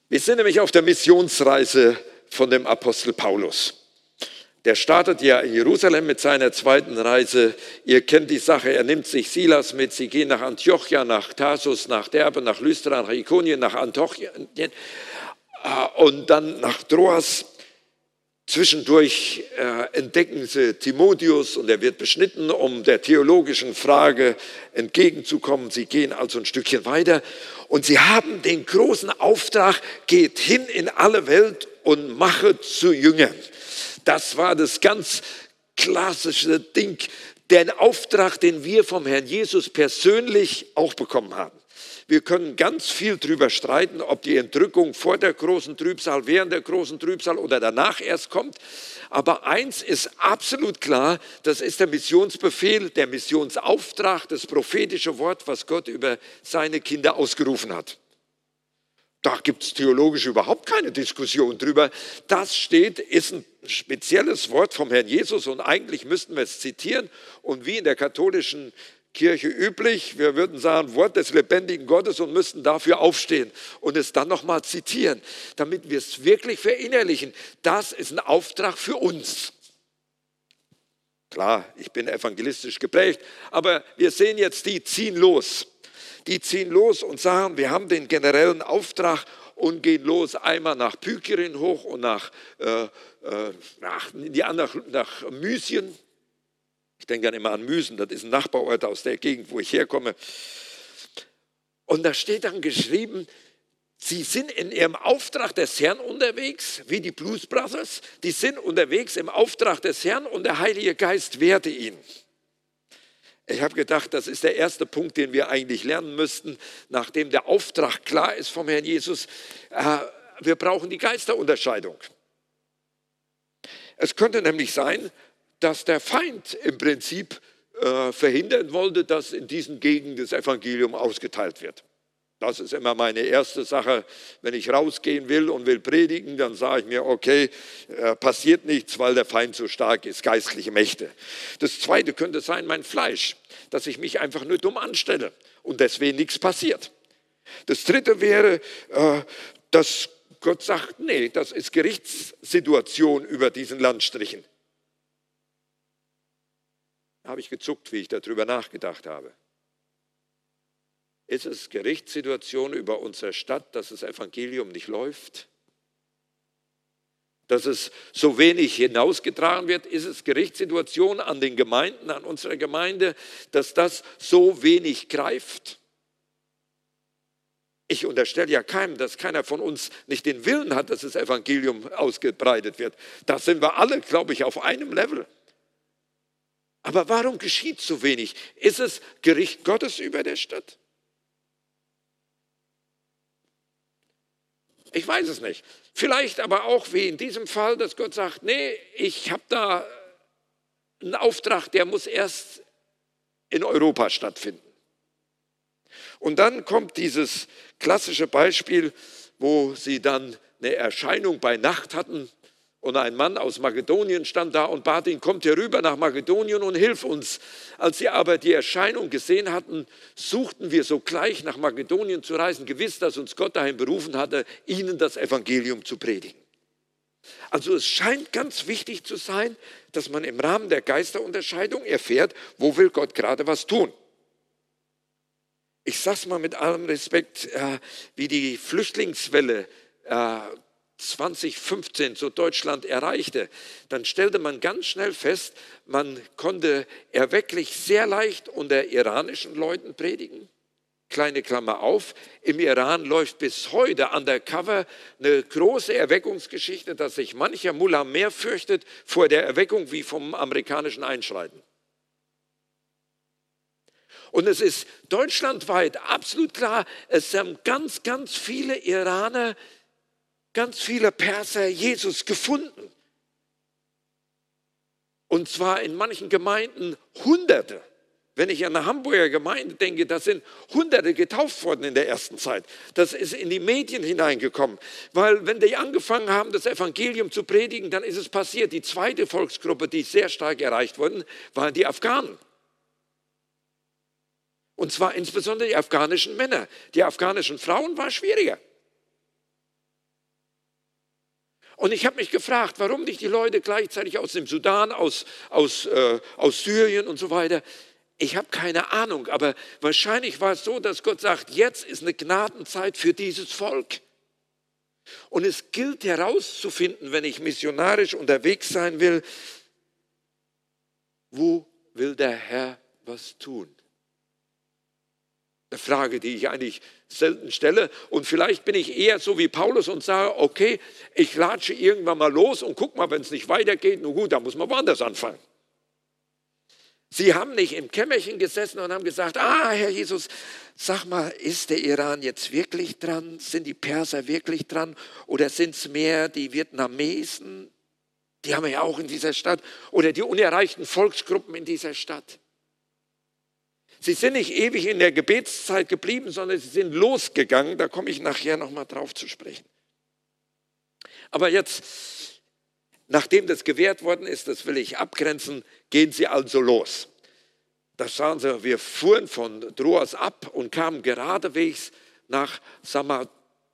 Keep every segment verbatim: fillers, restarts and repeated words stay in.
Wir sind nämlich auf der Missionsreise von dem Apostel Paulus. Der startet ja in Jerusalem mit seiner zweiten Reise. Ihr kennt die Sache, er nimmt sich Silas mit. Sie gehen nach Antiochia, nach Tarsus, nach Derbe, nach Lystra, nach Ikonien, nach Antiochia und dann nach Troas. Zwischendurch äh, entdecken sie Timotheus und er wird beschnitten, um der theologischen Frage entgegenzukommen. Sie gehen also ein Stückchen weiter und sie haben den großen Auftrag, geht hin in alle Welt und mache zu Jüngern. Das war das ganz klassische Ding, der Auftrag, den wir vom Herrn Jesus persönlich auch bekommen haben. Wir können ganz viel darüber streiten, ob die Entrückung vor der großen Trübsal, während der großen Trübsal oder danach erst kommt. Aber eins ist absolut klar, das ist der Missionsbefehl, der Missionsauftrag, das prophetische Wort, was Gott über seine Kinder ausgerufen hat. Da gibt es theologisch überhaupt keine Diskussion drüber. Das steht, ist ein spezielles Wort vom Herrn Jesus und eigentlich müssten wir es zitieren. Und wie in der katholischen Kirche üblich, wir würden sagen, Wort des lebendigen Gottes und müssten dafür aufstehen und es dann nochmal zitieren, damit wir es wirklich verinnerlichen. Das ist ein Auftrag für uns. Klar, ich bin evangelistisch geprägt, aber wir sehen jetzt, die ziehen los. Die ziehen los und sagen, wir haben den generellen Auftrag und gehen los einmal nach Pykirin hoch und nach, äh, äh, nach, ja, nach, nach Mysien. Ich denke dann immer an Müsen, das ist ein Nachbarort aus der Gegend, wo ich herkomme. Und da steht dann geschrieben, sie sind in ihrem Auftrag des Herrn unterwegs, wie die Blues Brothers. Die sind unterwegs im Auftrag des Herrn und der Heilige Geist wehrte ihnen. Ich habe gedacht, das ist der erste Punkt, den wir eigentlich lernen müssten, nachdem der Auftrag klar ist vom Herrn Jesus. Wir brauchen die Geisterunterscheidung. Es könnte nämlich sein, dass der Feind im Prinzip äh, verhindern wollte, dass in diesen Gegenden das Evangelium ausgeteilt wird. Das ist immer meine erste Sache. Wenn ich rausgehen will und will predigen, dann sage ich mir, okay, äh, passiert nichts, weil der Feind so stark ist, geistliche Mächte. Das Zweite könnte sein, mein Fleisch, dass ich mich einfach nur dumm anstelle und deswegen nichts passiert. Das Dritte wäre, äh, dass Gott sagt, nee, das ist Gerichtssituation über diesen Landstrichen. Da habe ich gezuckt, wie ich darüber nachgedacht habe. Ist es Gerichtssituation über unsere Stadt, dass das Evangelium nicht läuft? Dass es so wenig hinausgetragen wird? Ist es Gerichtssituation an den Gemeinden, an unserer Gemeinde, dass das so wenig greift? Ich unterstelle ja keinem, dass keiner von uns nicht den Willen hat, dass das Evangelium ausgebreitet wird. Da sind wir alle, glaube ich, auf einem Level. Aber warum geschieht so wenig? Ist es Gericht Gottes über der Stadt? Ich weiß es nicht. Vielleicht aber auch wie in diesem Fall, dass Gott sagt, nee, ich habe da einen Auftrag, der muss erst in Europa stattfinden. Und dann kommt dieses klassische Beispiel, wo sie dann eine Erscheinung bei Nacht hatten. Und ein Mann aus Makedonien stand da und bat ihn, kommt hier rüber nach Makedonien und hilf uns. Als sie aber die Erscheinung gesehen hatten, suchten wir sogleich nach Makedonien zu reisen, gewiss, dass uns Gott dahin berufen hatte, ihnen das Evangelium zu predigen. Also es scheint ganz wichtig zu sein, dass man im Rahmen der Geisterunterscheidung erfährt, wo will Gott gerade was tun. Ich sage es mal mit allem Respekt, äh, wie die Flüchtlingswelle äh, zwanzig fünfzehn so Deutschland erreichte, dann stellte man ganz schnell fest, man konnte er wirklich sehr leicht unter iranischen Leuten predigen. Kleine Klammer auf, im Iran läuft bis heute undercover eine große Erweckungsgeschichte, dass sich mancher Mullah mehr fürchtet vor der Erweckung wie vom amerikanischen Einschreiten. Und es ist deutschlandweit absolut klar, es haben ganz, ganz viele Iraner, ganz viele Perser Jesus gefunden. Und zwar in manchen Gemeinden Hunderte. Wenn ich an eine Hamburger Gemeinde denke, da sind Hunderte getauft worden in der ersten Zeit. Das ist in die Medien hineingekommen. Weil wenn die angefangen haben, das Evangelium zu predigen, dann ist es passiert. Die zweite Volksgruppe, die sehr stark erreicht wurde, waren die Afghanen. Und zwar insbesondere die afghanischen Männer. Die afghanischen Frauen war schwieriger. Und ich habe mich gefragt, warum nicht die Leute gleichzeitig aus dem Sudan, aus, aus, äh, aus Syrien und so weiter. Ich habe keine Ahnung, aber wahrscheinlich war es so, dass Gott sagt, jetzt ist eine Gnadenzeit für dieses Volk. Und es gilt herauszufinden, wenn ich missionarisch unterwegs sein will, wo will der Herr was tun? Eine Frage, die ich eigentlich selten stelle. Und vielleicht bin ich eher so wie Paulus und sage, okay, ich latsche irgendwann mal los und guck mal, wenn es nicht weitergeht, nun gut, dann muss man woanders anfangen. Sie haben nicht im Kämmerchen gesessen und haben gesagt, ah, Herr Jesus, sag mal, ist der Iran jetzt wirklich dran? Sind die Perser wirklich dran? Oder sind es mehr die Vietnamesen? Die haben wir ja auch in dieser Stadt. Oder die unerreichten Volksgruppen in dieser Stadt. Sie sind nicht ewig in der Gebetszeit geblieben, sondern sie sind losgegangen. Da komme ich nachher nochmal drauf zu sprechen. Aber jetzt, nachdem das gewährt worden ist, das will ich abgrenzen, gehen sie also los. Da sahen sie, wir fuhren von Troas ab und kamen geradewegs nach Samothrace.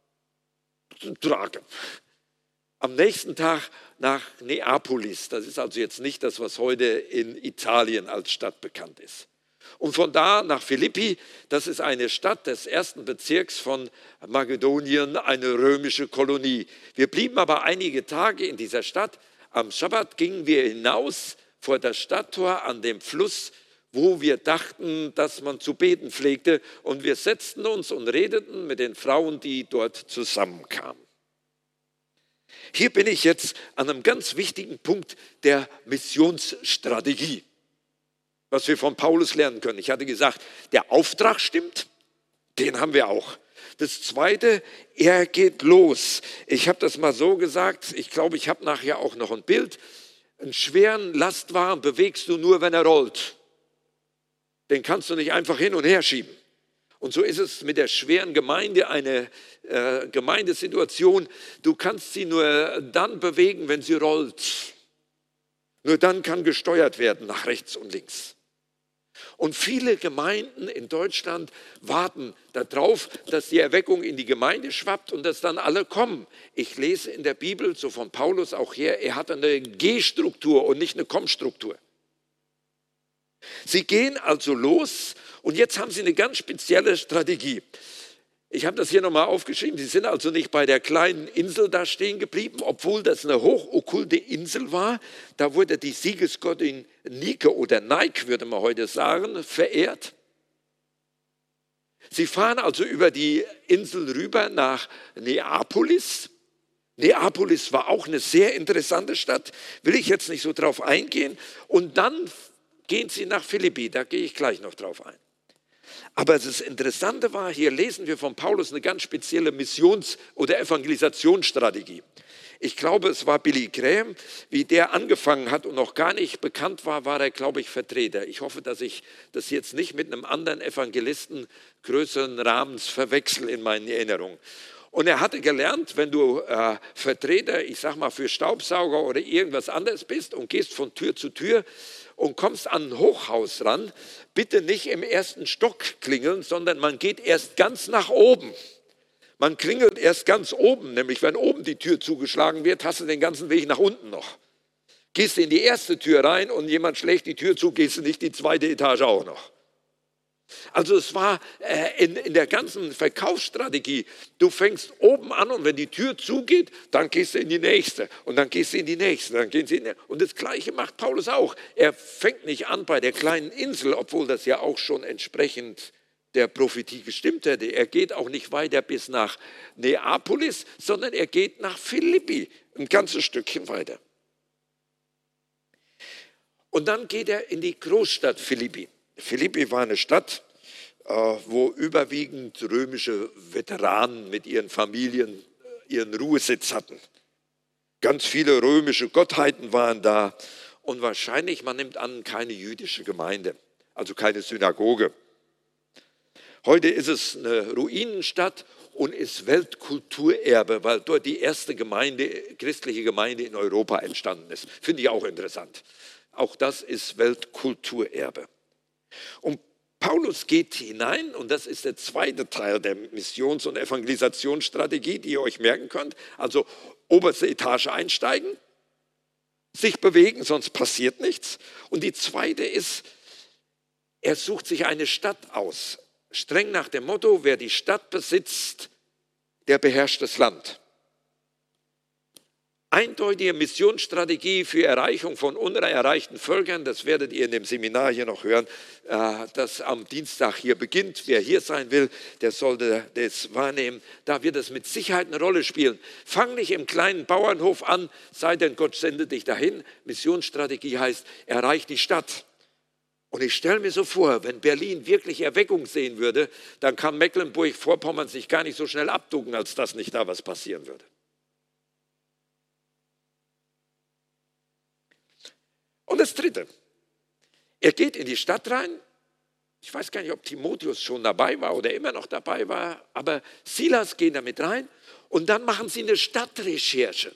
Am nächsten Tag nach Neapolis. Das ist also jetzt nicht das, was heute in Italien als Stadt bekannt ist. Und von da nach Philippi, das ist eine Stadt des ersten Bezirks von Makedonien, eine römische Kolonie. Wir blieben aber einige Tage in dieser Stadt. Am Schabbat gingen wir hinaus vor das Stadttor an dem Fluss, wo wir dachten, dass man zu beten pflegte. Und wir setzten uns und redeten mit den Frauen, die dort zusammenkamen. Hier bin ich jetzt an einem ganz wichtigen Punkt der Missionsstrategie, was wir von Paulus lernen können. Ich hatte gesagt, der Auftrag stimmt, den haben wir auch. Das Zweite, er geht los. Ich habe das mal so gesagt, ich glaube, ich habe nachher auch noch ein Bild. Einen schweren Lastwagen bewegst du nur, wenn er rollt. Den kannst du nicht einfach hin und her schieben. Und so ist es mit der schweren Gemeinde, eine äh, Gemeindesituation. Du kannst sie nur dann bewegen, wenn sie rollt. Nur dann kann gesteuert werden nach rechts und links. Und viele Gemeinden in Deutschland warten darauf, dass die Erweckung in die Gemeinde schwappt und dass dann alle kommen. Ich lese in der Bibel, so von Paulus auch her, er hat eine G-Struktur und nicht eine Komm-Struktur. Sie gehen also los und jetzt haben sie eine ganz spezielle Strategie. Ich habe das hier nochmal aufgeschrieben. Sie sind also nicht bei der kleinen Insel da stehen geblieben, obwohl das eine hochokkulte Insel war. Da wurde die Siegesgottin Nike oder Nike, würde man heute sagen, verehrt. Sie fahren also über die Insel rüber nach Neapolis. Neapolis war auch eine sehr interessante Stadt, will ich jetzt nicht so drauf eingehen. Und dann gehen sie nach Philippi, da gehe ich gleich noch drauf ein. Aber das Interessante war, hier lesen wir von Paulus eine ganz spezielle Missions- oder Evangelisationsstrategie. Ich glaube, es war Billy Graham, wie der angefangen hat und noch gar nicht bekannt war, war er, glaube ich, Vertreter. Ich hoffe, dass ich das jetzt nicht mit einem anderen Evangelisten größeren Rahmens verwechsel in meinen Erinnerungen. Und er hatte gelernt, wenn du äh, Vertreter, ich sag mal für Staubsauger oder irgendwas anderes bist und gehst von Tür zu Tür und kommst an ein Hochhaus ran, bitte nicht im ersten Stock klingeln, sondern man geht erst ganz nach oben. Man klingelt erst ganz oben, nämlich wenn oben die Tür zugeschlagen wird, hast du den ganzen Weg nach unten noch. Gehst du in die erste Tür rein und jemand schlägt die Tür zu, gehst du nicht die zweite Etage auch noch. Also es war äh, in, in der ganzen Verkaufsstrategie, du fängst oben an und wenn die Tür zugeht, dann gehst du in die nächste und dann gehst du in die nächste. Dann gehen sie in die, und das Gleiche macht Paulus auch. Er fängt nicht an bei der kleinen Insel, obwohl das ja auch schon entsprechend der Prophetie gestimmt hätte. Er geht auch nicht weiter bis nach Neapolis, sondern er geht nach Philippi, ein ganzes Stückchen weiter. Und dann geht er in die Großstadt Philippi. Philippi war eine Stadt, wo überwiegend römische Veteranen mit ihren Familien ihren Ruhesitz hatten. Ganz viele römische Gottheiten waren da und wahrscheinlich, man nimmt an, keine jüdische Gemeinde, also keine Synagoge. Heute ist es eine Ruinenstadt und ist Weltkulturerbe, weil dort die erste Gemeinde, christliche Gemeinde in Europa entstanden ist. Finde ich auch interessant. Auch das ist Weltkulturerbe. Und Paulus geht hinein, und das ist der zweite Teil der Missions- und Evangelisationsstrategie, die ihr euch merken könnt. Also oberste Etage einsteigen, sich bewegen, sonst passiert nichts. Und die zweite ist, er sucht sich eine Stadt aus. Streng nach dem Motto, wer die Stadt besitzt, der beherrscht das Land. Eindeutige Missionsstrategie für Erreichung von unerreichten Völkern, das werdet ihr in dem Seminar hier noch hören, das am Dienstag hier beginnt. Wer hier sein will, der sollte das wahrnehmen. Da wird es mit Sicherheit eine Rolle spielen. Fang nicht im kleinen Bauernhof an, sei denn Gott sendet dich dahin. Missionsstrategie heißt, erreich die Stadt. Und ich stelle mir so vor, wenn Berlin wirklich Erweckung sehen würde, dann kann Mecklenburg-Vorpommern sich gar nicht so schnell abducken, als dass nicht da was passieren würde. Und das Dritte, er geht in die Stadt rein. Ich weiß gar nicht, ob Timotheus schon dabei war oder immer noch dabei war, aber Silas geht damit rein und dann machen sie eine Stadtrecherche.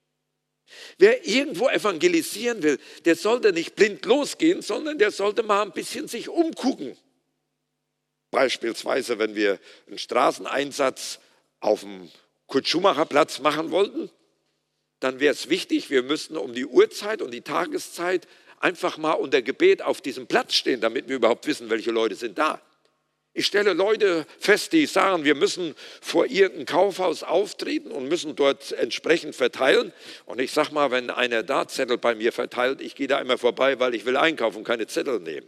Wer irgendwo evangelisieren will, der sollte nicht blind losgehen, sondern der sollte mal ein bisschen sich umgucken. Beispielsweise, wenn wir einen Straßeneinsatz auf dem Kurt-Schumacher-Platz machen wollten, dann wäre es wichtig, wir müssten um die Uhrzeit und die Tageszeit einfach mal unter Gebet auf diesem Platz stehen, damit wir überhaupt wissen, welche Leute sind da. Ich stelle Leute fest, die sagen, wir müssen vor irgendeinem Kaufhaus auftreten und müssen dort entsprechend verteilen. Und ich sage mal, wenn einer da Zettel bei mir verteilt, ich gehe da immer vorbei, weil ich will einkaufen und keine Zettel nehmen.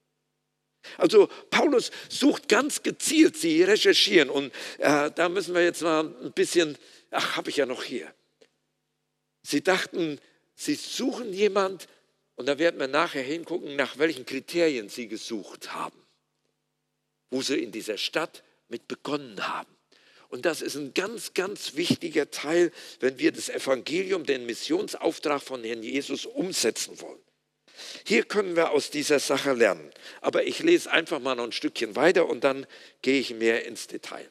Also Paulus sucht ganz gezielt, sie recherchieren. Und äh, da müssen wir jetzt mal ein bisschen, ach, habe ich ja noch hier. Sie dachten, sie suchen jemand, und da werden wir nachher hingucken, nach welchen Kriterien sie gesucht haben, wo sie in dieser Stadt mit begonnen haben. Und das ist ein ganz, ganz wichtiger Teil, wenn wir das Evangelium, den Missionsauftrag von Herrn Jesus umsetzen wollen. Hier können wir aus dieser Sache lernen. Aber ich lese einfach mal noch ein Stückchen weiter und dann gehe ich mehr ins Detail.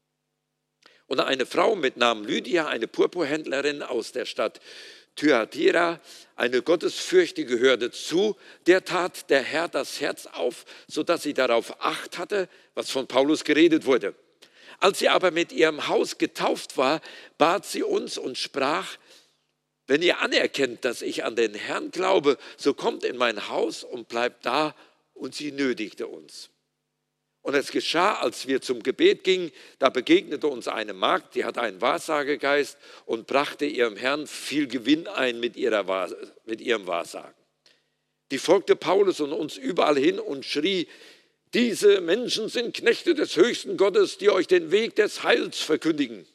Und eine Frau mit Namen Lydia, eine Purpurhändlerin aus der Stadt Thyatira, eine Gottesfürchtige, hörte zu, der tat der Herr das Herz auf, sodass sie darauf Acht hatte, was von Paulus geredet wurde. Als sie aber mit ihrem Haus getauft war, bat sie uns und sprach, wenn ihr anerkennt, dass ich an den Herrn glaube, so kommt in mein Haus und bleibt da. Und sie nötigte uns. Und es geschah, als wir zum Gebet gingen, da begegnete uns eine Magd, die hatte einen Wahrsagegeist und brachte ihrem Herrn viel Gewinn ein mit, ihrer, mit ihrem Wahrsagen. Die folgte Paulus und uns überall hin und schrie, diese Menschen sind Knechte des höchsten Gottes, die euch den Weg des Heils verkündigen.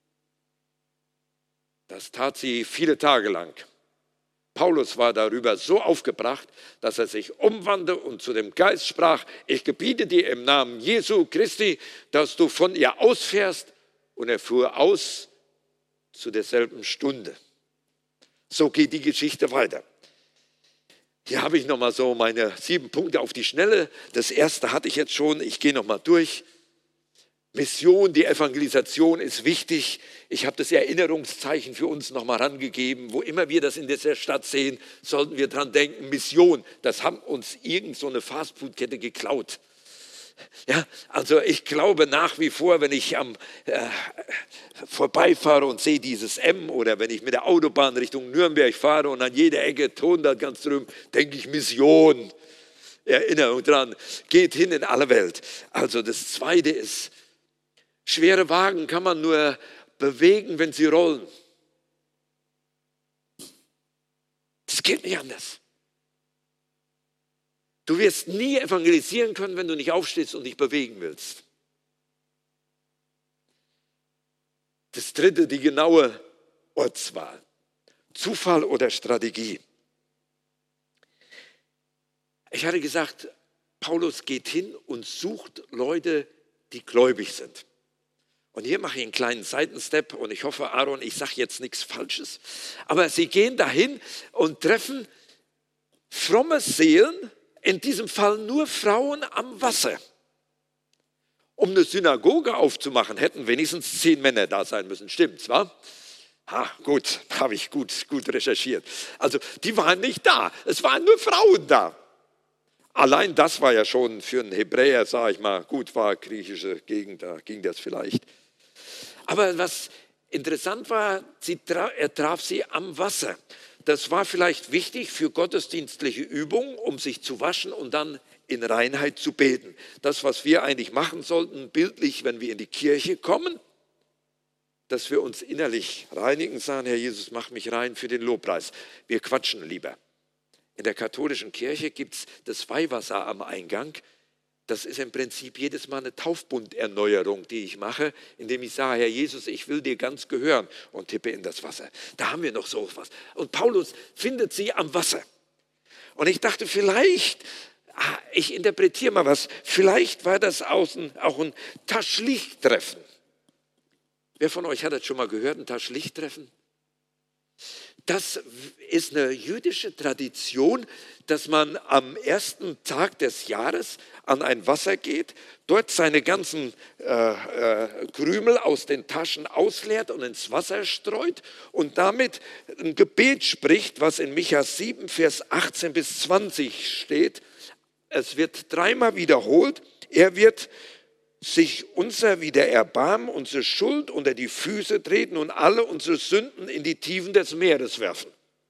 Das tat sie viele Tage lang. Paulus war darüber so aufgebracht, dass er sich umwandte und zu dem Geist sprach, ich gebiete dir im Namen Jesu Christi, dass du von ihr ausfährst. Und er fuhr aus zu derselben Stunde. So geht die Geschichte weiter. Hier habe ich nochmal so meine sieben Punkte auf die Schnelle. Das erste hatte ich jetzt schon, ich gehe nochmal durch. Mission, die Evangelisation ist wichtig. Ich habe das Erinnerungszeichen für uns nochmal rangegeben. Wo immer wir das in dieser Stadt sehen, sollten wir dran denken, Mission, das haben uns irgend so eine Fastfood-Kette geklaut. Ja, also ich glaube nach wie vor, wenn ich am äh, vorbeifahre und sehe dieses M oder wenn ich mit der Autobahn Richtung Nürnberg fahre und an jeder Ecke Ton da ganz drüben, denke ich Mission. Erinnerung dran, geht hin in alle Welt. Also das Zweite ist, schwere Wagen kann man nur bewegen, wenn sie rollen. Das geht nicht anders. Du wirst nie evangelisieren können, wenn du nicht aufstehst und dich bewegen willst. Das Dritte, die genaue Ortswahl. Zufall oder Strategie. Ich hatte gesagt, Paulus geht hin und sucht Leute, die gläubig sind. Und hier mache ich einen kleinen Seitenstep und ich hoffe, Aaron, ich sage jetzt nichts Falsches. Aber sie gehen dahin und treffen fromme Seelen, in diesem Fall nur Frauen am Wasser. Um eine Synagoge aufzumachen, hätten wenigstens zehn Männer da sein müssen. Stimmt's, wa? Ha, gut, habe ich gut, gut recherchiert. Also die waren nicht da, es waren nur Frauen da. Allein das war ja schon für einen Hebräer, sage ich mal, gut, war griechische Gegend, da ging das vielleicht. Aber was interessant war, sie tra- er traf sie am Wasser. Das war vielleicht wichtig für gottesdienstliche Übungen, um sich zu waschen und dann in Reinheit zu beten. Das, was wir eigentlich machen sollten, bildlich, wenn wir in die Kirche kommen, dass wir uns innerlich reinigen, sagen, Herr Jesus, mach mich rein für den Lobpreis. Wir quatschen lieber. In der katholischen Kirche gibt es das Weihwasser am Eingang. Das ist im Prinzip jedes Mal eine Taufbunderneuerung, die ich mache, indem ich sage, Herr Jesus, ich will dir ganz gehören und tippe in das Wasser. Da haben wir noch so was. Und Paulus findet sie am Wasser. Und ich dachte, vielleicht, ich interpretiere mal was, vielleicht war das auch ein Taschlicht-Treffen. Wer von euch hat das schon mal gehört, ein Taschlicht-Treffen? Das ist eine jüdische Tradition, dass man am ersten Tag des Jahres an ein Wasser geht, dort seine ganzen äh, äh, Krümel aus den Taschen ausleert und ins Wasser streut und damit ein Gebet spricht, was in Micha sieben, Vers achtzehn bis zwanzig steht. Es wird dreimal wiederholt. Er wird sich unser wieder erbarmen, unsere Schuld unter die Füße treten und alle unsere Sünden in die Tiefen des Meeres werfen.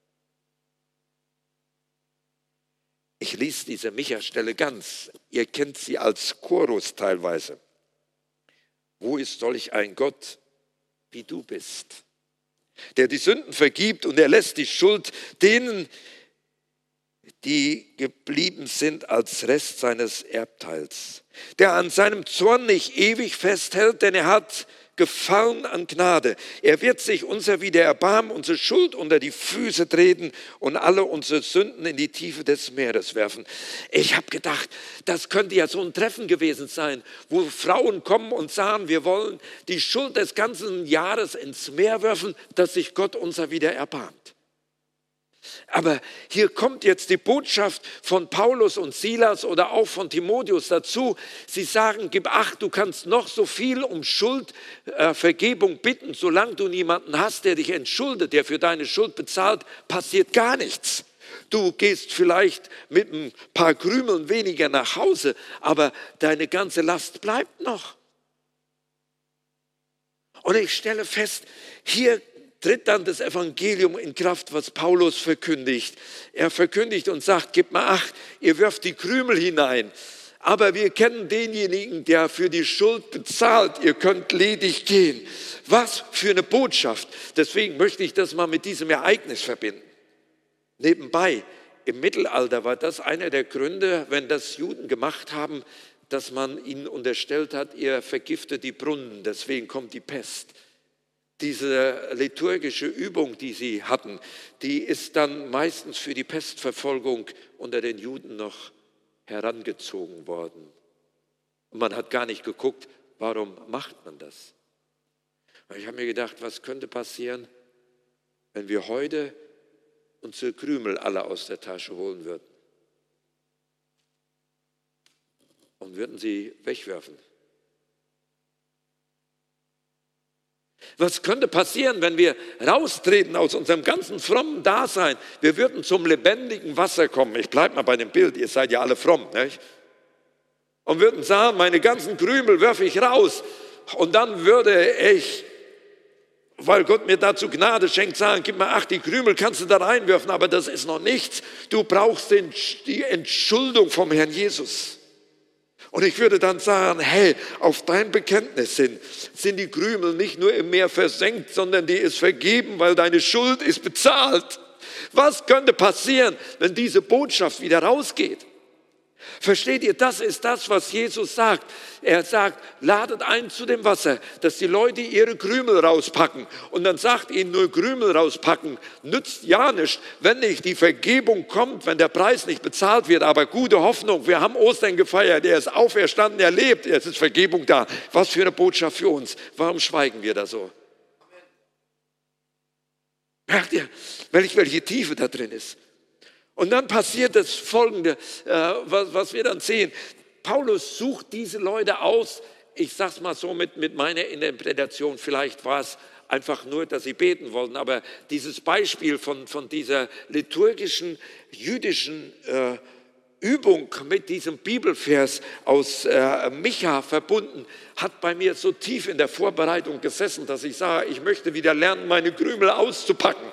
Ich lese diese Micha-Stelle ganz. Ihr kennt sie als Chorus teilweise. Wo ist solch ein Gott, wie du bist, der die Sünden vergibt und er lässt die Schuld denen, die geblieben sind als Rest seines Erbteils, der an seinem Zorn nicht ewig festhält, denn er hat Gefallen an Gnade. Er wird sich unser wieder erbarmen, unsere Schuld unter die Füße treten und alle unsere Sünden in die Tiefe des Meeres werfen. Ich habe gedacht, das könnte ja so ein Treffen gewesen sein, wo Frauen kommen und sagen, wir wollen die Schuld des ganzen Jahres ins Meer werfen, dass sich Gott unser wieder erbarmt. Aber hier kommt jetzt die Botschaft von Paulus und Silas oder auch von Timotheus dazu. Sie sagen, gib acht, du kannst noch so viel um Schuldvergebung äh, bitten. Solange du niemanden hast, der dich entschuldet, der für deine Schuld bezahlt, passiert gar nichts. Du gehst vielleicht mit ein paar Krümeln weniger nach Hause, aber deine ganze Last bleibt noch. Und ich stelle fest, hier tritt dann das Evangelium in Kraft, was Paulus verkündigt. Er verkündigt und sagt, gebt mal acht, ihr wirft die Krümel hinein. Aber wir kennen denjenigen, der für die Schuld bezahlt. Ihr könnt ledig gehen. Was für eine Botschaft. Deswegen möchte ich das mal mit diesem Ereignis verbinden. Nebenbei, im Mittelalter war das einer der Gründe, wenn das Juden gemacht haben, dass man ihnen unterstellt hat, ihr vergiftet die Brunnen. Deswegen kommt die Pest. Diese liturgische Übung, die sie hatten, die ist dann meistens für die Pestverfolgung unter den Juden noch herangezogen worden. Und man hat gar nicht geguckt, warum macht man das? Und ich habe mir gedacht, was könnte passieren, wenn wir heute unsere Krümel alle aus der Tasche holen würden und würden sie wegwerfen? Was könnte passieren, wenn wir raustreten aus unserem ganzen frommen Dasein? Wir würden zum lebendigen Wasser kommen. Ich bleibe mal bei dem Bild, ihr seid ja alle fromm. Nicht? Und würden sagen, meine ganzen Krümel werfe ich raus. Und dann würde ich, weil Gott mir dazu Gnade schenkt, sagen, gib mir acht, die Krümel kannst du da reinwerfen, aber das ist noch nichts. Du brauchst den, die Entschuldung vom Herrn Jesus. Und ich würde dann sagen, hey, auf dein Bekenntnis hin sind die Krümel nicht nur im Meer versenkt, sondern die ist vergeben, weil deine Schuld ist bezahlt. Was könnte passieren, wenn diese Botschaft wieder rausgeht? Versteht ihr, das ist das, was Jesus sagt. Er sagt, ladet ein zu dem Wasser, dass die Leute ihre Krümel rauspacken. Und dann sagt ihnen, nur Krümel rauspacken nützt ja nichts, wenn nicht die Vergebung kommt, wenn der Preis nicht bezahlt wird. Aber gute Hoffnung, wir haben Ostern gefeiert, er ist auferstanden, er lebt, es ist Vergebung da. Was für eine Botschaft für uns. Warum schweigen wir da so? Merkt ihr, welche, welche Tiefe da drin ist? Und dann passiert das Folgende, äh, was, was wir dann sehen. Paulus sucht diese Leute aus. Ich sage es mal so mit, mit meiner Interpretation. Vielleicht war es einfach nur, dass sie beten wollten. Aber dieses Beispiel von, von dieser liturgischen, jüdischen äh, Übung mit diesem Bibelvers aus äh, Micha verbunden, hat bei mir so tief in der Vorbereitung gesessen, dass ich sage, ich möchte wieder lernen, meine Krümel auszupacken.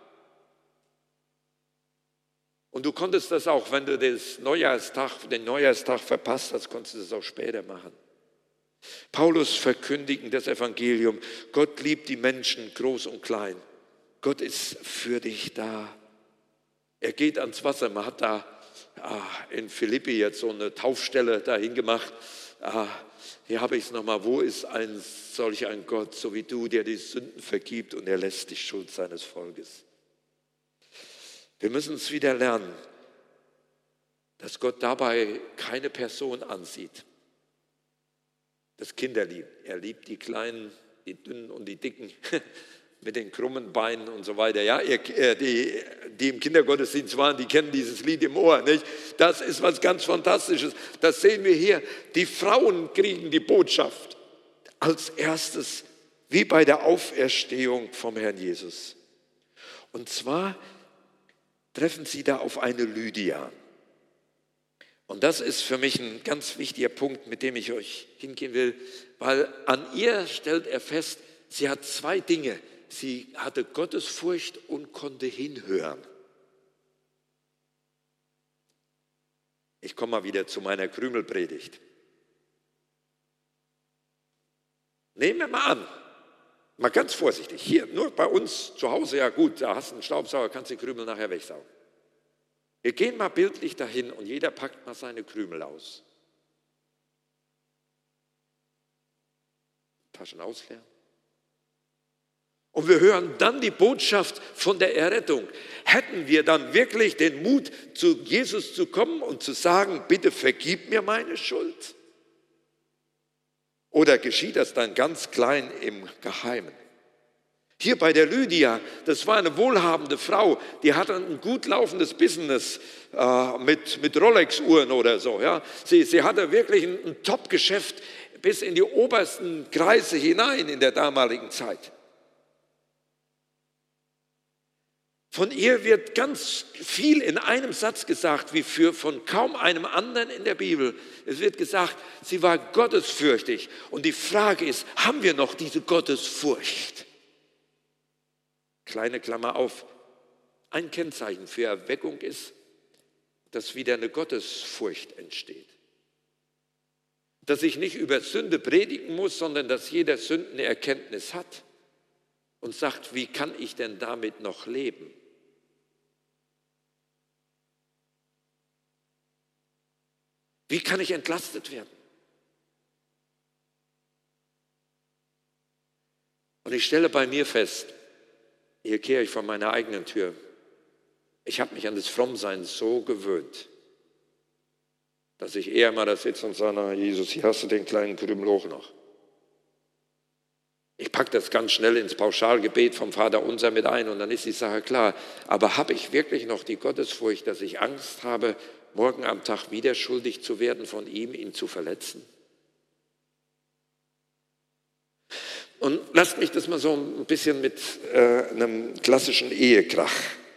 Und du konntest das auch, wenn du das Neujahrstag, den Neujahrstag verpasst hast, konntest du das auch später machen. Paulus verkündigen das Evangelium. Gott liebt die Menschen, groß und klein. Gott ist für dich da. Er geht ans Wasser. Man hat da ah, in Philippi jetzt so eine Taufstelle dahin gemacht. Ah, hier habe ich es nochmal. Wo ist ein solch ein Gott, so wie du, der die Sünden vergibt und er lässt die Schuld seines Volkes? Wir müssen es wieder lernen, dass Gott dabei keine Person ansieht. Das Kinderlieb. Er liebt die Kleinen, die Dünnen und die Dicken mit den krummen Beinen und so weiter. Ja, die, die im Kindergottesdienst waren, die kennen dieses Lied im Ohr. Nicht? Das ist was ganz Fantastisches. Das sehen wir hier. Die Frauen kriegen die Botschaft als erstes, wie bei der Auferstehung vom Herrn Jesus. Und zwar treffen sie da auf eine Lydia. Und das ist für mich ein ganz wichtiger Punkt, mit dem ich euch hingehen will, weil an ihr stellt er fest, sie hat zwei Dinge. Sie hatte Gottesfurcht und konnte hinhören. Ich komme mal wieder zu meiner Krümelpredigt. Nehmen wir mal an, mal ganz vorsichtig, hier nur bei uns zu Hause, ja gut, da hast du einen Staubsauger, kannst die Krümel nachher wegsaugen. Wir gehen mal bildlich dahin und jeder packt mal seine Krümel aus. Taschen ausleeren. Und wir hören dann die Botschaft von der Errettung. Hätten wir dann wirklich den Mut, zu Jesus zu kommen und zu sagen, bitte vergib mir meine Schuld? Oder geschieht das dann ganz klein im Geheimen? Hier bei der Lydia, das war eine wohlhabende Frau, die hatte ein gut laufendes Business äh, mit, mit Rolex-Uhren oder so. Ja. Sie, sie hatte wirklich ein, ein Top-Geschäft bis in die obersten Kreise hinein in der damaligen Zeit. Von ihr wird ganz viel in einem Satz gesagt, wie für von kaum einem anderen in der Bibel. Es wird gesagt, sie war gottesfürchtig. Und die Frage ist, haben wir noch diese Gottesfurcht? Kleine Klammer auf. Ein Kennzeichen für Erweckung ist, dass wieder eine Gottesfurcht entsteht. Dass ich nicht über Sünde predigen muss, sondern dass jeder Sündenerkenntnis hat und sagt, wie kann ich denn damit noch leben? Wie kann ich entlastet werden? Und ich stelle bei mir fest, hier kehre ich von meiner eigenen Tür, ich habe mich an das Frommsein so gewöhnt, dass ich eher mal da sitze und sage, na, Jesus, hier hast du den kleinen Krümel auch noch. Ich packe das ganz schnell ins Pauschalgebet vom Vater Unser mit ein und dann ist die Sache klar. Aber habe ich wirklich noch die Gottesfurcht, dass ich Angst habe, morgen am Tag wieder schuldig zu werden von ihm, ihn zu verletzen? Und lasst mich das mal so ein bisschen mit äh, einem klassischen Ehekrach.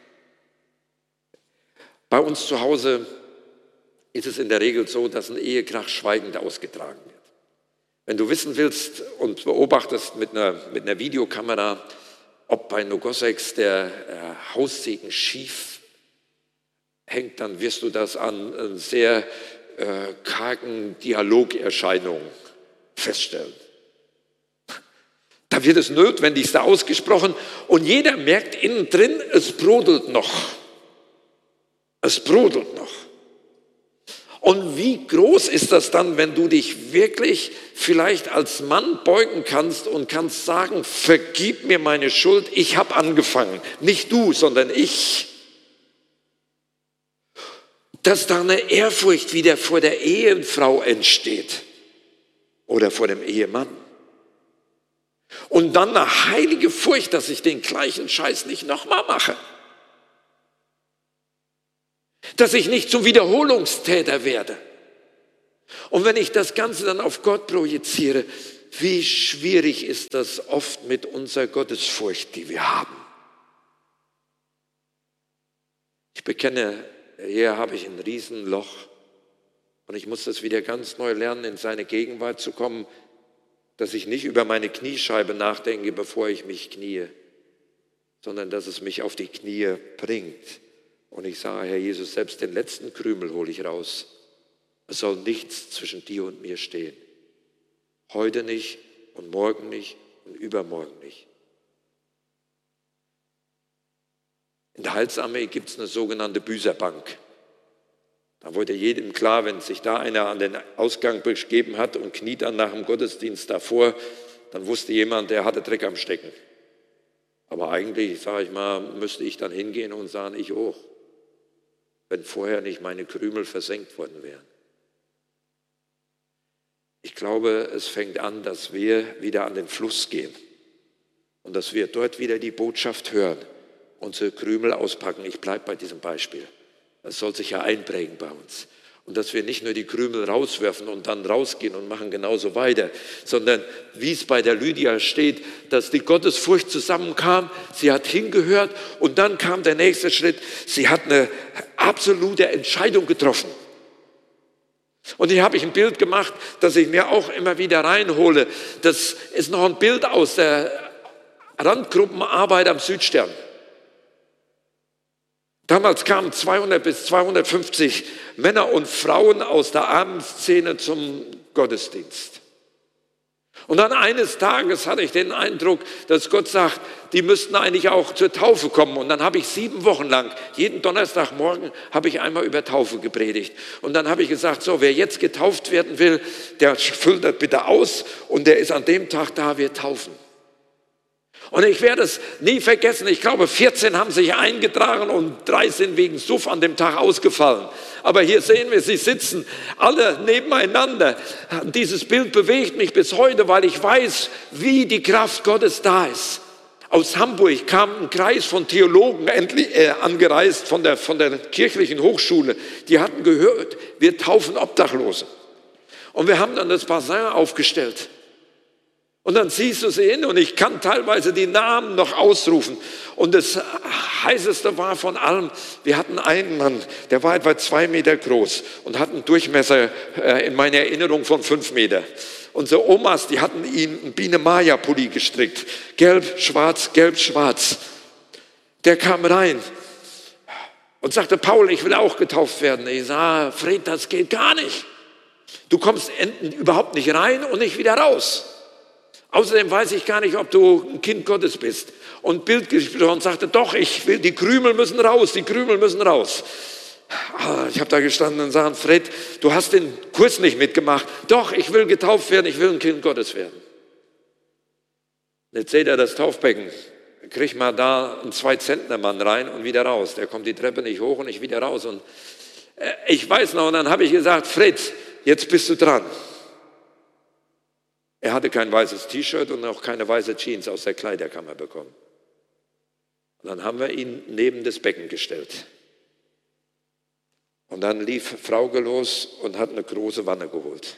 Bei uns zu Hause ist es in der Regel so, dass ein Ehekrach schweigend ausgetragen wird. Wenn du wissen willst und beobachtest mit einer, mit einer Videokamera, ob bei Nogosex der äh, Haussegen schief hängt, dann wirst du das an äh, sehr äh, kargen Dialogerscheinungen feststellen. Da wird es Notwendigste ausgesprochen und jeder merkt innen drin, es brodelt noch. Es brodelt noch. Und wie groß ist das dann, wenn du dich wirklich vielleicht als Mann beugen kannst und kannst sagen, vergib mir meine Schuld, ich habe angefangen. Nicht du, sondern ich. Dass da eine Ehrfurcht wieder vor der Ehefrau entsteht oder vor dem Ehemann. Und dann eine heilige Furcht, dass ich den gleichen Scheiß nicht nochmal mache. Dass ich nicht zum Wiederholungstäter werde. Und wenn ich das Ganze dann auf Gott projiziere, wie schwierig ist das oft mit unserer Gottesfurcht, die wir haben. Ich bekenne hier habe ich ein Riesenloch und ich muss das wieder ganz neu lernen, in seine Gegenwart zu kommen, dass ich nicht über meine Kniescheibe nachdenke, bevor ich mich kniee, sondern dass es mich auf die Knie bringt. Und ich sage, Herr Jesus, selbst den letzten Krümel hole ich raus. Es soll nichts zwischen dir und mir stehen. Heute nicht und morgen nicht und übermorgen nicht. In der Heilsarmee gibt es eine sogenannte Büßerbank. Da wurde jedem klar, wenn sich da einer an den Ausgang begeben hat und kniet dann nach dem Gottesdienst davor, dann wusste jemand, der hatte Dreck am Stecken. Aber eigentlich, sage ich mal, müsste ich dann hingehen und sagen, ich auch, wenn vorher nicht meine Krümel versenkt worden wären. Ich glaube, es fängt an, dass wir wieder an den Fluss gehen und dass wir dort wieder die Botschaft hören, unsere Krümel auspacken. Ich bleibe bei diesem Beispiel. Das soll sich ja einprägen bei uns. Und dass wir nicht nur die Krümel rauswerfen und dann rausgehen und machen genauso weiter, sondern wie es bei der Lydia steht, dass die Gottesfurcht zusammenkam, sie hat hingehört und dann kam der nächste Schritt, sie hat eine absolute Entscheidung getroffen. Und hier habe ich ein Bild gemacht, das ich mir auch immer wieder reinhole. Das ist noch ein Bild aus der Randgruppenarbeit am Südstern. Damals kamen zweihundert bis zweihundertfünfzig Männer und Frauen aus der Abendszene zum Gottesdienst. Und dann eines Tages hatte ich den Eindruck, dass Gott sagt, die müssten eigentlich auch zur Taufe kommen. Und dann habe ich sieben Wochen lang, jeden Donnerstagmorgen, habe ich einmal über Taufe gepredigt. Und dann habe ich gesagt, so, wer jetzt getauft werden will, der füllt das bitte aus und der ist an dem Tag da, wir taufen. Und ich werde es nie vergessen, ich glaube vierzehn haben sich eingetragen und drei sind wegen Suff an dem Tag ausgefallen. Aber hier sehen wir, sie sitzen alle nebeneinander. Dieses Bild bewegt mich bis heute, weil ich weiß, wie die Kraft Gottes da ist. Aus Hamburg kam ein Kreis von Theologen endlich, äh, angereist von der, von der kirchlichen Hochschule. Die hatten gehört, wir taufen Obdachlose. Und wir haben dann das Bassin aufgestellt. Und dann siehst du sie hin und ich kann teilweise die Namen noch ausrufen. Und das Heißeste war von allem, wir hatten einen Mann, der war etwa zwei Meter groß und hat einen Durchmesser äh, in meiner Erinnerung von fünf Meter. Unsere Omas, die hatten ihm einen Biene-Maja-Pulli gestrickt. Gelb, schwarz, gelb, schwarz. Der kam rein und sagte, Paul, ich will auch getauft werden. Ich sage, Fred, das geht gar nicht. Du kommst überhaupt nicht rein und nicht wieder raus. Außerdem weiß ich gar nicht, ob du ein Kind Gottes bist. Und bildlich gesprochen sagte, doch, ich will, die Krümel müssen raus, die Krümel müssen raus. Ich habe da gestanden und sagte, Fred, du hast den Kurs nicht mitgemacht. Doch, ich will getauft werden, ich will ein Kind Gottes werden. Jetzt seht ihr das Taufbecken. Krieg mal da einen Zwei-Zentner-Mann rein und wieder raus. Der kommt die Treppe nicht hoch und ich wieder raus. Und ich weiß noch, und dann habe ich gesagt, Fred, jetzt bist du dran. Er hatte kein weißes T-Shirt und auch keine weiße Jeans aus der Kleiderkammer bekommen. Und dann haben wir ihn neben das Becken gestellt. Und dann lief Frauke los und hat eine große Wanne geholt.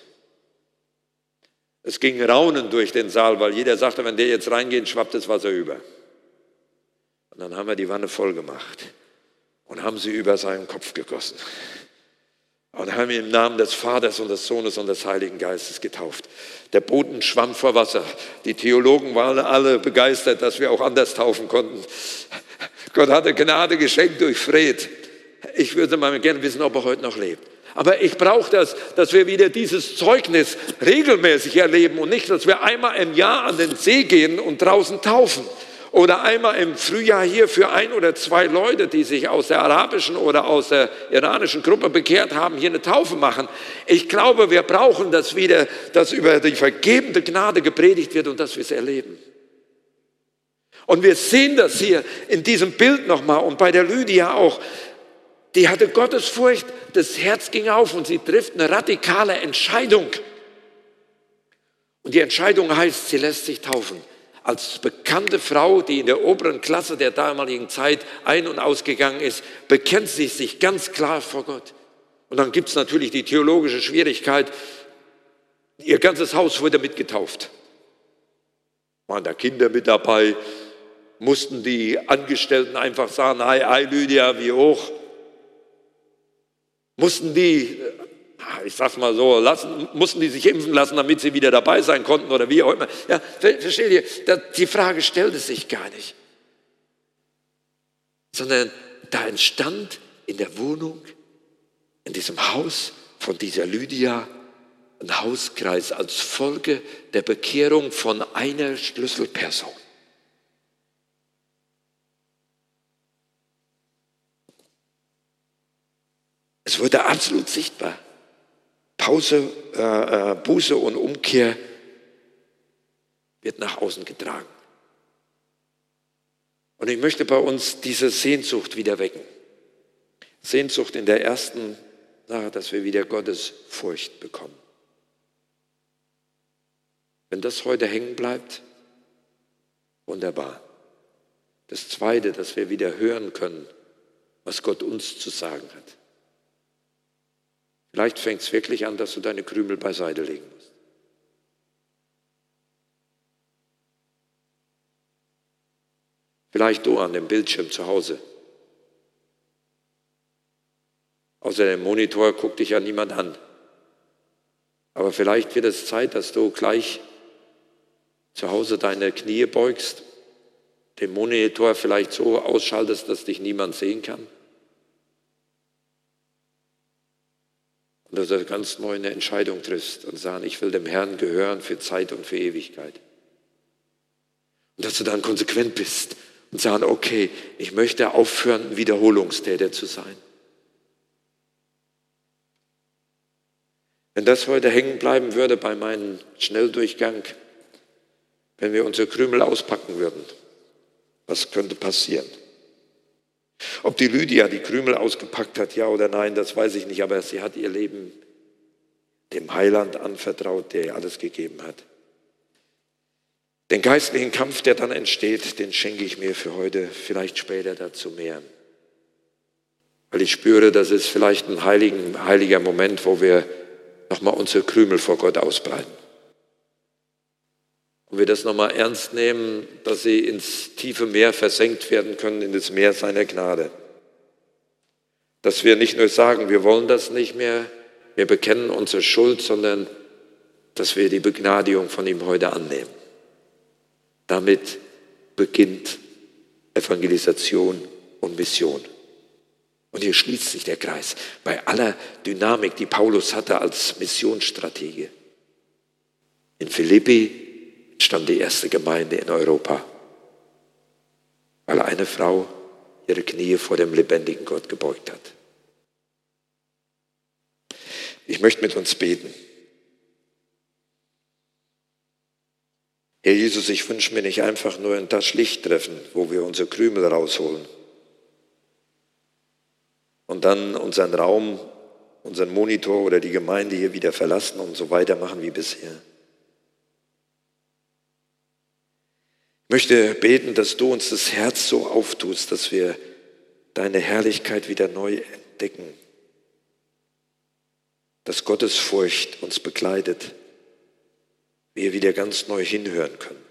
Es ging Raunen durch den Saal, weil jeder sagte, wenn der jetzt reingeht, schwappt das Wasser über. Und dann haben wir die Wanne voll gemacht und haben sie über seinen Kopf gegossen. Und haben ihn im Namen des Vaters und des Sohnes und des Heiligen Geistes getauft. Der Boden schwamm vor Wasser. Die Theologen waren alle begeistert, dass wir auch anders taufen konnten. Gott hatte Gnade geschenkt durch Fred. Ich würde mal gerne wissen, ob er heute noch lebt. Aber ich brauche das, dass wir wieder dieses Zeugnis regelmäßig erleben und nicht, dass wir einmal im Jahr an den See gehen und draußen taufen. Oder einmal im Frühjahr hier für ein oder zwei Leute, die sich aus der arabischen oder aus der iranischen Gruppe bekehrt haben, hier eine Taufe machen. Ich glaube, wir brauchen das wieder, dass über die vergebende Gnade gepredigt wird und dass wir es erleben. Und wir sehen das hier in diesem Bild nochmal und bei der Lydia auch. Die hatte Gottesfurcht, das Herz ging auf und sie trifft eine radikale Entscheidung. Und die Entscheidung heißt, sie lässt sich taufen. Als bekannte Frau, die in der oberen Klasse der damaligen Zeit ein- und ausgegangen ist, bekennt sie sich ganz klar vor Gott. Und dann gibt es natürlich die theologische Schwierigkeit, ihr ganzes Haus wurde mitgetauft. Waren da Kinder mit dabei, mussten die Angestellten einfach sagen, hi, hi Lydia, wie hoch? mussten die, ich sag's mal so, lassen, mussten die sich impfen lassen, damit sie wieder dabei sein konnten oder wie auch immer. Ja, versteht ihr? Die Frage stellte sich gar nicht. Sondern da entstand in der Wohnung, in diesem Haus von dieser Lydia, ein Hauskreis als Folge der Bekehrung von einer Schlüsselperson. Es wurde absolut sichtbar. Pause, äh, Buße und Umkehr wird nach außen getragen. Und ich möchte bei uns diese Sehnsucht wieder wecken. Sehnsucht in der ersten Sache, dass wir wieder Gottes Furcht bekommen. Wenn das heute hängen bleibt, wunderbar. Das Zweite, dass wir wieder hören können, was Gott uns zu sagen hat. Vielleicht fängt es wirklich an, dass du deine Krümel beiseite legen musst. Vielleicht du an dem Bildschirm zu Hause. Außer dem Monitor guckt dich ja niemand an. Aber vielleicht wird es Zeit, dass du gleich zu Hause deine Knie beugst, den Monitor vielleicht so ausschaltest, dass dich niemand sehen kann. Und dass du ganz neu eine Entscheidung triffst und sagst, ich will dem Herrn gehören für Zeit und für Ewigkeit. Und dass du dann konsequent bist und sagst, okay, ich möchte aufhören, ein Wiederholungstäter zu sein. Wenn das heute hängen bleiben würde bei meinem Schnelldurchgang, wenn wir unsere Krümel auspacken würden, was könnte passieren? Ob die Lydia die Krümel ausgepackt hat, ja oder nein, das weiß ich nicht, aber sie hat ihr Leben dem Heiland anvertraut, der ihr alles gegeben hat. Den geistlichen Kampf, der dann entsteht, den schenke ich mir für heute, vielleicht später dazu mehr. Weil ich spüre, das ist vielleicht ein heiligen, heiliger Moment, wo wir nochmal unsere Krümel vor Gott ausbreiten. Und wir das nochmal ernst nehmen, dass sie ins tiefe Meer versenkt werden können, in das Meer seiner Gnade. Dass wir nicht nur sagen, wir wollen das nicht mehr, wir bekennen unsere Schuld, sondern dass wir die Begnadigung von ihm heute annehmen. Damit beginnt Evangelisation und Mission. Und hier schließt sich der Kreis. Bei aller Dynamik, die Paulus hatte als Missionsstratege. In Philippi entstand die erste Gemeinde in Europa, weil eine Frau ihre Knie vor dem lebendigen Gott gebeugt hat. Ich möchte mit uns beten. Herr Jesus, ich wünsche mir nicht einfach nur ein das Licht treffen, wo wir unsere Krümel rausholen und dann unseren Raum, unseren Monitor oder die Gemeinde hier wieder verlassen und so weitermachen wie bisher. Ich möchte beten, dass du uns das Herz so auftust, dass wir deine Herrlichkeit wieder neu entdecken. Dass Gottes Furcht uns begleitet, wir wieder ganz neu hinhören können.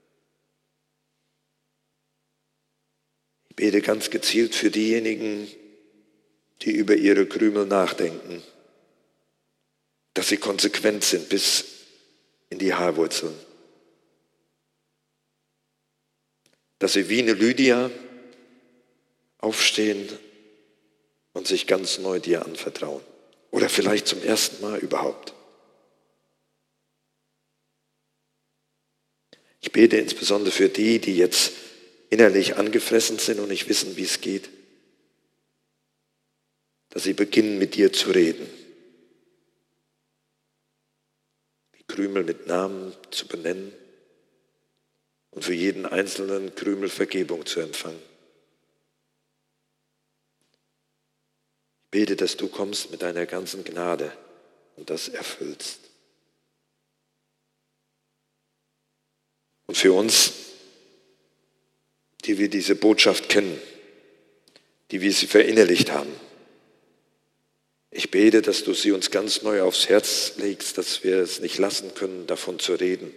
Ich bete ganz gezielt für diejenigen, die über ihre Krümel nachdenken, dass sie konsequent sind bis in die Haarwurzeln. Dass sie wie eine Lydia aufstehen und sich ganz neu dir anvertrauen. Oder vielleicht zum ersten Mal überhaupt. Ich bete insbesondere für die, die jetzt innerlich angefressen sind und nicht wissen, wie es geht, dass sie beginnen, mit dir zu reden. Die Krümel mit Namen zu benennen und für jeden einzelnen Krümel Vergebung zu empfangen. Ich bete, dass du kommst mit deiner ganzen Gnade und das erfüllst. Und für uns, die wir diese Botschaft kennen, die wir sie verinnerlicht haben, ich bete, dass du sie uns ganz neu aufs Herz legst, dass wir es nicht lassen können, davon zu reden.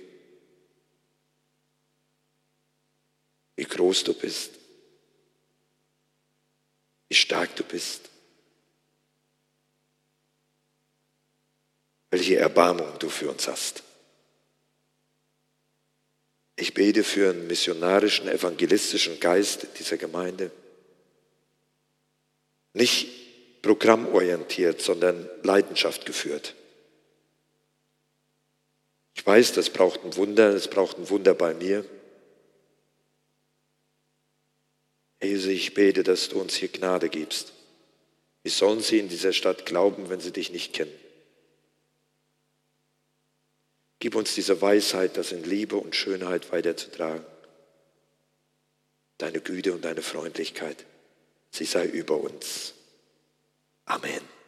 Wie groß du bist, wie stark du bist, welche Erbarmung du für uns hast. Ich bete für einen missionarischen, evangelistischen Geist dieser Gemeinde. Nicht programmorientiert, sondern Leidenschaft geführt. Ich weiß, das braucht ein Wunder, es braucht ein Wunder bei mir. Jesus, ich bete, dass du uns hier Gnade gibst. Wie sollen sie in dieser Stadt glauben, wenn sie dich nicht kennen? Gib uns diese Weisheit, das in Liebe und Schönheit weiterzutragen. Deine Güte und deine Freundlichkeit, sie sei über uns. Amen.